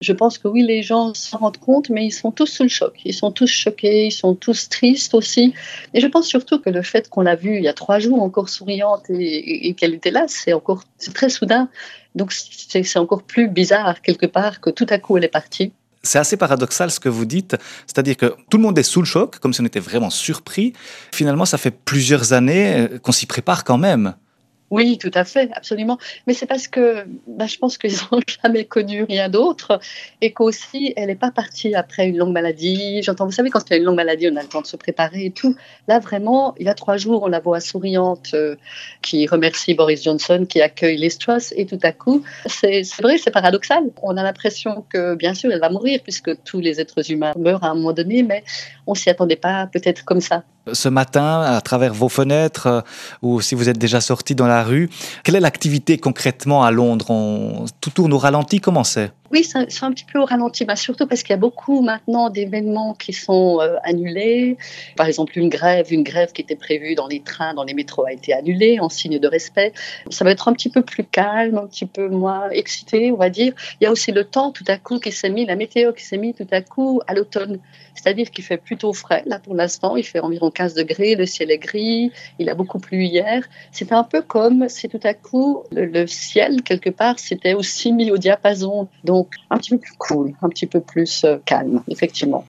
Je pense que oui, les gens s'en rendent compte, mais ils sont tous sous le choc. Ils sont tous choqués, ils sont tous tristes aussi. Et je pense surtout que le fait qu'on l'a vue il y a 3 jours encore souriante et qu'elle était là, c'est très soudain. Donc c'est encore plus bizarre quelque part que tout à coup elle est partie. C'est assez paradoxal ce que vous dites, c'est-à-dire que tout le monde est sous le choc, comme si on était vraiment surpris. Finalement, ça fait plusieurs années qu'on s'y prépare quand même. Oui, tout à fait, absolument. Mais c'est parce que je pense qu'ils n'ont jamais connu rien d'autre et qu'aussi, elle n'est pas partie après une longue maladie. J'entends, vous savez, quand il y a une longue maladie, on a le temps de se préparer et tout. Là, vraiment, il y a 3 jours, on la voit souriante, qui remercie Boris Johnson, qui accueille Liz Truss et tout à coup, c'est vrai, c'est paradoxal. On a l'impression que, bien sûr, elle va mourir puisque tous les êtres humains meurent à un moment donné, mais on s'y attendait pas peut-être comme ça. Ce matin, à travers vos fenêtres, ou si vous êtes déjà sorti dans la rue, quelle est l'activité concrètement à Londres? Tout tourne au ralenti, comment c'est? Oui, c'est un petit peu au ralenti, surtout parce qu'il y a beaucoup maintenant d'événements qui sont annulés. Par exemple, une grève qui était prévue dans les trains, dans les métros a été annulée en signe de respect. Ça va être un petit peu plus calme, un petit peu moins excité, on va dire. Il y a aussi le temps tout à coup la météo qui s'est mise tout à coup à l'automne. C'est-à-dire qu'il fait plutôt frais, là pour l'instant, il fait environ 15 degrés, le ciel est gris, il a beaucoup plu hier. C'est un peu comme si tout à coup le ciel, quelque part, s'était aussi mis au diapason. Donc, un petit peu plus cool, un petit peu plus calme, effectivement.